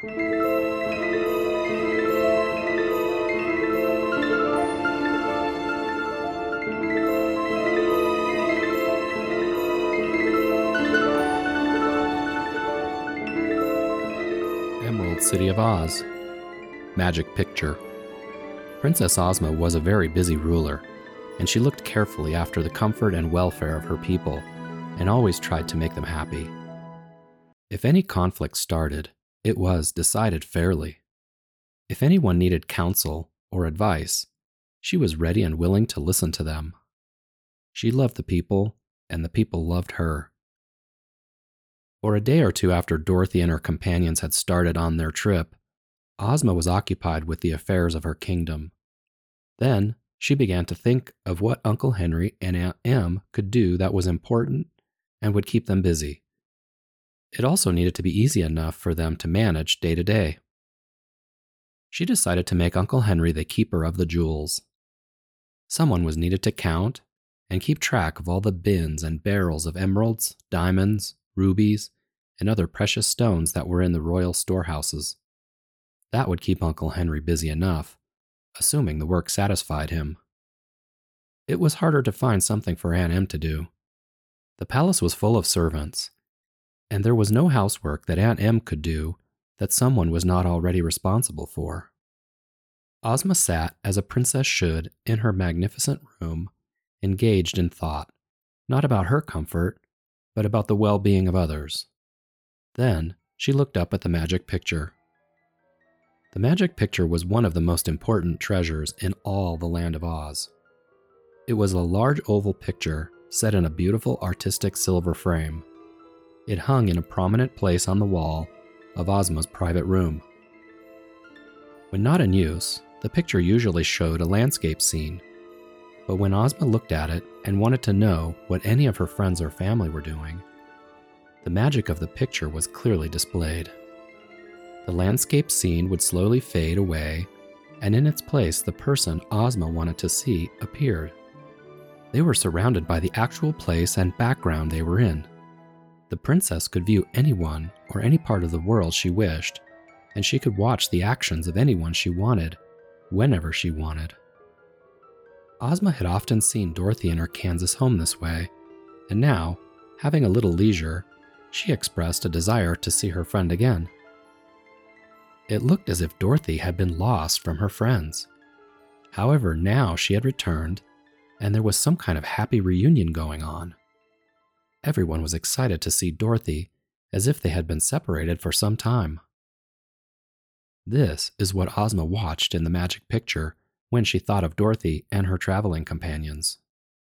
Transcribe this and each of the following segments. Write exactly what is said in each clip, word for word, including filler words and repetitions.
Emerald City of Oz. Magic Picture. Princess Ozma was a very busy ruler, and she looked carefully after the comfort and welfare of her people, and always tried to make them happy. If any conflict started, it was decided fairly. If anyone needed counsel or advice, she was ready and willing to listen to them. She loved the people, and the people loved her. For a day or two after Dorothy and her companions had started on their trip, Ozma was occupied with the affairs of her kingdom. Then she began to think of what Uncle Henry and Aunt Em could do that was important and would keep them busy. It also needed to be easy enough for them to manage day to day. She decided to make Uncle Henry the keeper of the jewels. Someone was needed to count and keep track of all the bins and barrels of emeralds, diamonds, rubies, and other precious stones that were in the royal storehouses. That would keep Uncle Henry busy enough, assuming the work satisfied him. It was harder to find something for Aunt Em to do. The palace was full of servants, and there was no housework that Aunt Em could do that someone was not already responsible for. Ozma sat, as a princess should, in her magnificent room, engaged in thought, not about her comfort, but about the well-being of others. Then she looked up at the magic picture. The magic picture was one of the most important treasures in all the land of Oz. It was a large oval picture set in a beautiful artistic silver frame. It hung in a prominent place on the wall of Ozma's private room. When not in use, the picture usually showed a landscape scene, but when Ozma looked at it and wanted to know what any of her friends or family were doing, the magic of the picture was clearly displayed. The landscape scene would slowly fade away, and in its place the person Ozma wanted to see appeared. They were surrounded by the actual place and background they were in. The princess could view anyone or any part of the world she wished, and she could watch the actions of anyone she wanted, whenever she wanted. Ozma had often seen Dorothy in her Kansas home this way, and now, having a little leisure, she expressed a desire to see her friend again. It looked as if Dorothy had been lost from her friends. However, now she had returned, and there was some kind of happy reunion going on. Everyone was excited to see Dorothy, as if they had been separated for some time. This is what Ozma watched in the magic picture when she thought of Dorothy and her traveling companions.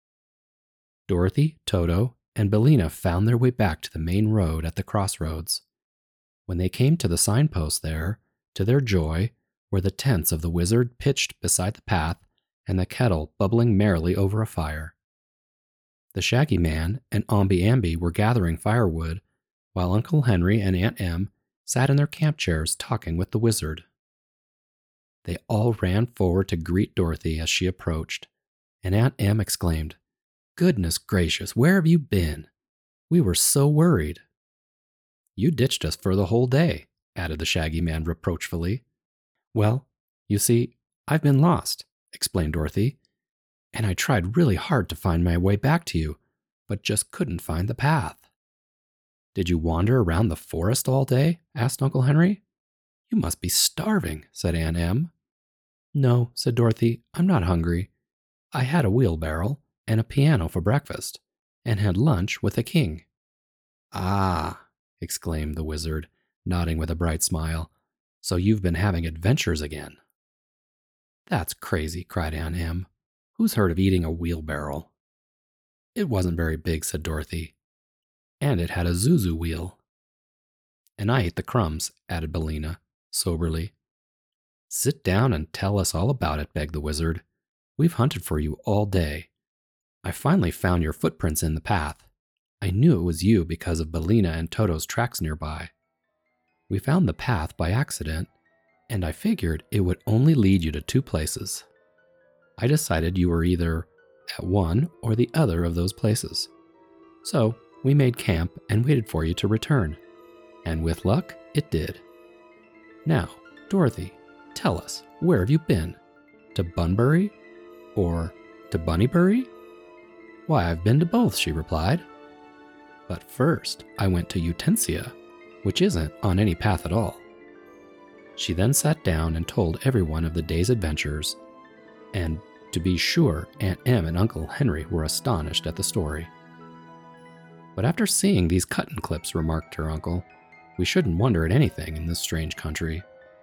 Dorothy, Toto, and Billina found their way back to the main road at the crossroads. When they came to the signpost there, to their joy, were the tents of the wizard pitched beside the path and the kettle bubbling merrily over a fire. The Shaggy Man and Omby Amby were gathering firewood, while Uncle Henry and Aunt Em sat in their camp chairs talking with the wizard. They all ran forward to greet Dorothy as she approached, and Aunt Em exclaimed, "Goodness gracious, where have you been? We were so worried." "You ditched us for the whole day," added the Shaggy Man reproachfully. "Well, you see, I've been lost," explained Dorothy, "and I tried really hard to find my way back to you, but just couldn't find the path." "Did you wander around the forest all day?" asked Uncle Henry. "You must be starving," said Aunt Em. "No," said Dorothy, "I'm not hungry. I had a wheelbarrow and a piano for breakfast, and had lunch with the king." "Ah," exclaimed the wizard, nodding with a bright smile, "so you've been having adventures again." "That's crazy," cried Aunt Em. "Who's heard of eating a wheelbarrow?" "It wasn't very big," said Dorothy, "and it had a zuzu wheel." "And I ate the crumbs," added Billina, soberly. "Sit down and tell us all about it," begged the wizard. "We've hunted for you all day. I finally found your footprints in the path. I knew it was you because of Billina and Toto's tracks nearby. We found the path by accident, and I figured it would only lead you to two places. I decided you were either at one or the other of those places. So we made camp and waited for you to return. And with luck, it did." Now, Dorothy, tell us, where have you been? To Bunbury? Or to Bunnybury? Why, I've been to both, she replied. But first, I went to Utensia, which isn't on any path at all. She then sat down and told everyone of the day's adventures, and to be sure, Aunt Em and Uncle Henry were astonished at the story. But after seeing these cut-and clips, remarked her uncle, we shouldn't wonder at anything in this strange country.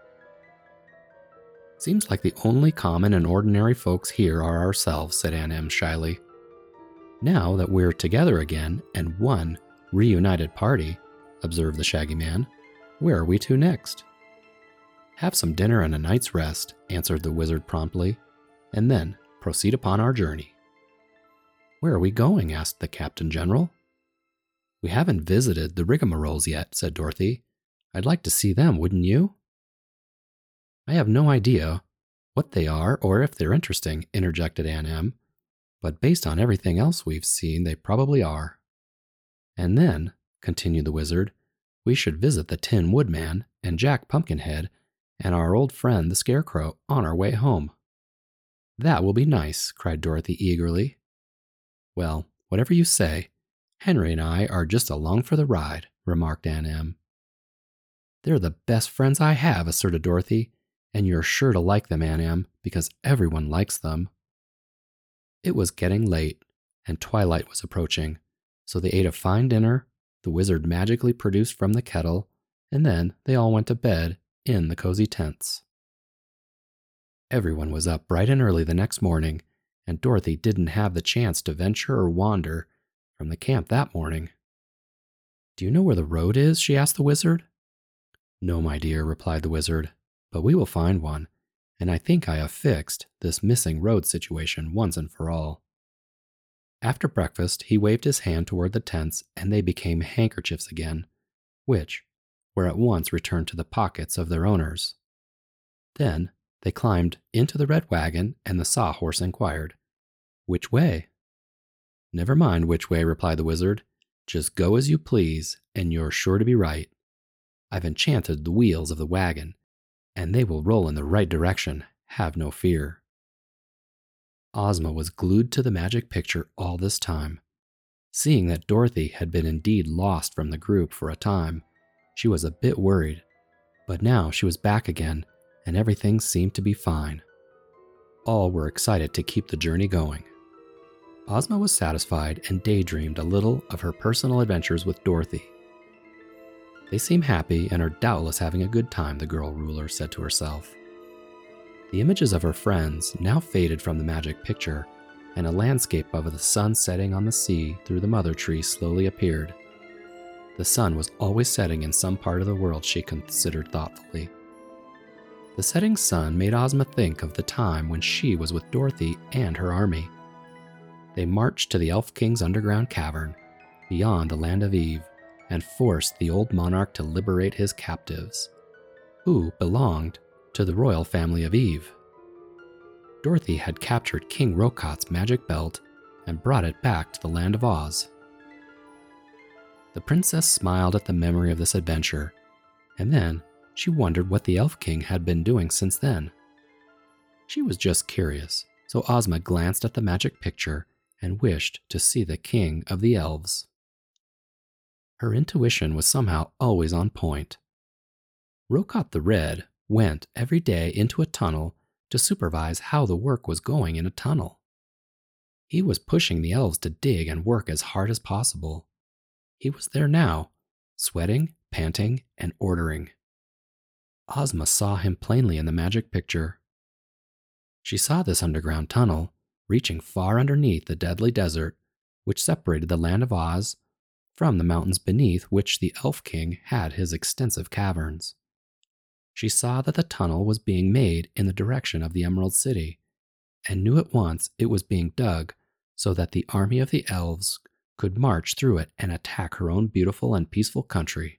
Seems like the only common and ordinary folks here are ourselves, said Aunt Em shyly. Now that we're together again and one reunited party, observed the Shaggy Man, where are we to next? Have some dinner and a night's rest, answered the wizard promptly, and then proceed upon our journey. Where are we going? Asked the Captain General. We haven't visited the rigmaroles yet, said Dorothy. I'd like to see them, wouldn't you? I have no idea what they are or if they're interesting, interjected Aunt Em, but based on everything else we've seen, they probably are. And then, continued the wizard, we should visit the Tin Woodman and Jack Pumpkinhead and our old friend the Scarecrow on our way home. That will be nice, cried Dorothy eagerly. Well, whatever you say, Henry and I are just along for the ride, remarked Aunt Em. They're the best friends I have, asserted Dorothy, and you're sure to like them, Aunt Em, because everyone likes them. It was getting late, and twilight was approaching, so they ate a fine dinner, the wizard magically produced from the kettle, and then they all went to bed in the cozy tents. Everyone was up bright and early the next morning, and Dorothy didn't have the chance to venture or wander from the camp that morning. Do you know where the road is? She asked the wizard. No, my dear, replied the wizard, but we will find one, and I think I have fixed this missing road situation once and for all. After breakfast, he waved his hand toward the tents, and they became handkerchiefs again, which were at once returned to the pockets of their owners. Then they climbed into the red wagon, and the Sawhorse inquired, Which way? Never mind which way, replied the wizard. Just go as you please, and you're sure to be right. I've enchanted the wheels of the wagon, and they will roll in the right direction, have no fear. Ozma was glued to the magic picture all this time. Seeing that Dorothy had been indeed lost from the group for a time, she was a bit worried, but now she was back again, and everything seemed to be fine. All were excited to keep the journey going. Ozma was satisfied and daydreamed a little of her personal adventures with Dorothy. They seem happy and are doubtless having a good time, the girl ruler said to herself. The images of her friends now faded from the magic picture, and a landscape of the sun setting on the sea through the mother tree slowly appeared. The sun was always setting in some part of the world, she considered thoughtfully. The setting sun made Ozma think of the time when she was with Dorothy and her army. They marched to the Elf King's underground cavern, beyond the land of Ev, and forced the old monarch to liberate his captives, who belonged to the royal family of Ev. Dorothy had captured King Rokot's magic belt and brought it back to the land of Oz. The princess smiled at the memory of this adventure, and then she wondered what the Elf King had been doing since then. She was just curious, so Ozma glanced at the magic picture and wished to see the King of the Elves. Her intuition was somehow always on point. Rokot the Red went every day into a tunnel to supervise how the work was going in a tunnel. He was pushing the elves to dig and work as hard as possible. He was there now, sweating, panting, and ordering. Ozma saw him plainly in the magic picture. She saw this underground tunnel, reaching far underneath the deadly desert, which separated the land of Oz from the mountains beneath which the Elf King had his extensive caverns. She saw that the tunnel was being made in the direction of the Emerald City, and knew at once it was being dug so that the army of the elves could march through it and attack her own beautiful and peaceful country.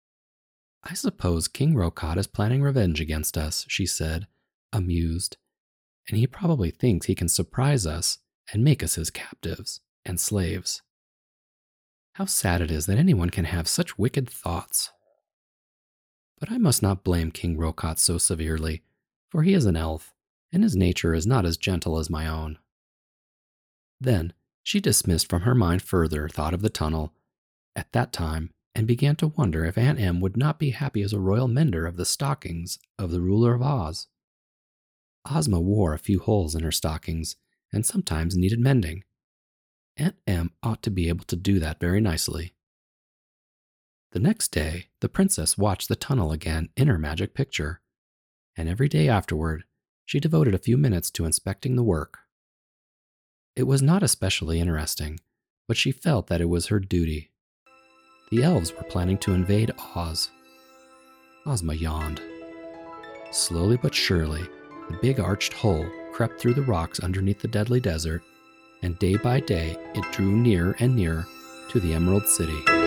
I suppose King Rokot is planning revenge against us, she said, amused, and he probably thinks he can surprise us and make us his captives and slaves. How sad it is that anyone can have such wicked thoughts. But I must not blame King Rokat so severely, for he is an elf, and his nature is not as gentle as my own." Then she dismissed from her mind further thought of the tunnel at that time and began to wonder if Aunt Em would not be happy as a royal mender of the stockings of the ruler of Oz. Ozma wore a few holes in her stockings and sometimes needed mending. Aunt Em ought to be able to do that very nicely. The next day, the princess watched the tunnel again in her magic picture, and every day afterward, she devoted a few minutes to inspecting the work. It was not especially interesting, but she felt that it was her duty. The elves were planning to invade Oz. Ozma yawned. Slowly but surely, the big arched hole crept through the rocks underneath the deadly desert, and day by day it drew nearer and nearer to the Emerald City.